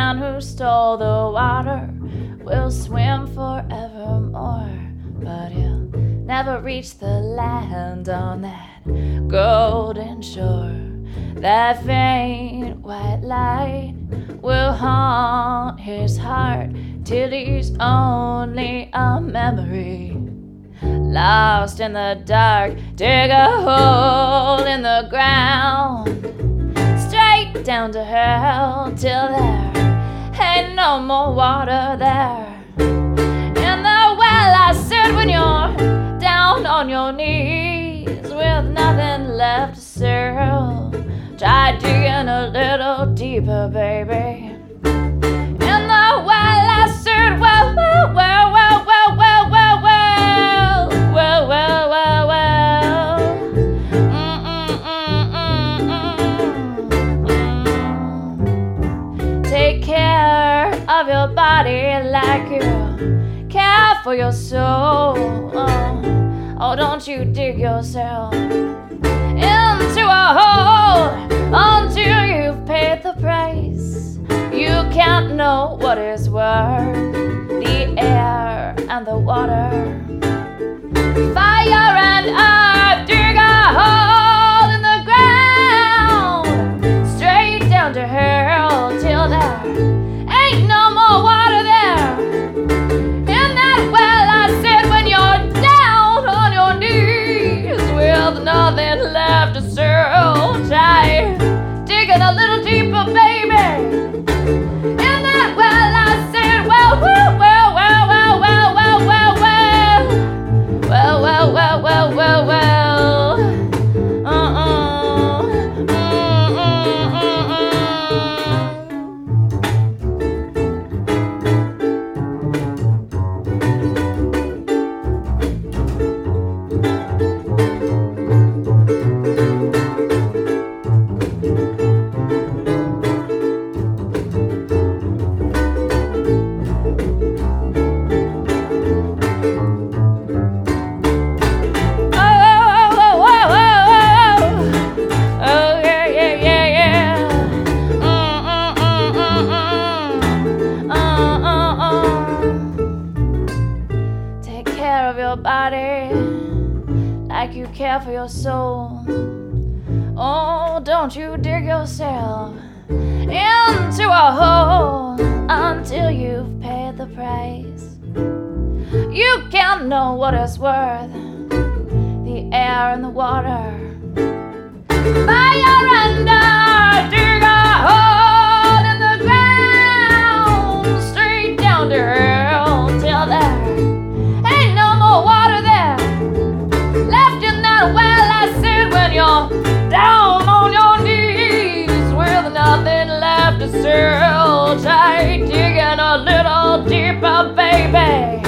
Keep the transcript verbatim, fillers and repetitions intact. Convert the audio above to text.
man who stole the water will swim forevermore, but he'll never reach the land on that golden shore. That faint white light will haunt his heart till he's only a memory, lost in the dark. Dig a hole in the ground, straight down to hell, till there ain't no more water there. In the well I sit when you're down on your knees with nothing left to serve. Try digging a little deeper, baby. In the well I sit, well, well, well, well, well, well, well, well, well, well, well, well. Mm-mm-mm-mm-mm. Take care of your body like you care for your soul. Oh, oh, don't you dig yourself into a hole until you've paid the price. You can't know what is worth the air and the water, fire and earth. Dig a hole in the ground, straight down to hell, till there ain't no more water there. In that well I sit when you're down on your knees with nothing left to serve. Try digging a little deeper, baby. In that well I sit, well, well, well, well, well, well, well, well, well, well, well, well, well, well, uh-uh. Your body like you care for your soul. Oh, don't you dig yourself into a hole until you've paid the price. You can't know what it's worth, the air and the water, fire and earth. Dig a hole in the ground, straight down to hell, till there ain't no more water there left. In that well I sit when you're down on your knees with nothing left to serve. Try digging a little deeper, baby.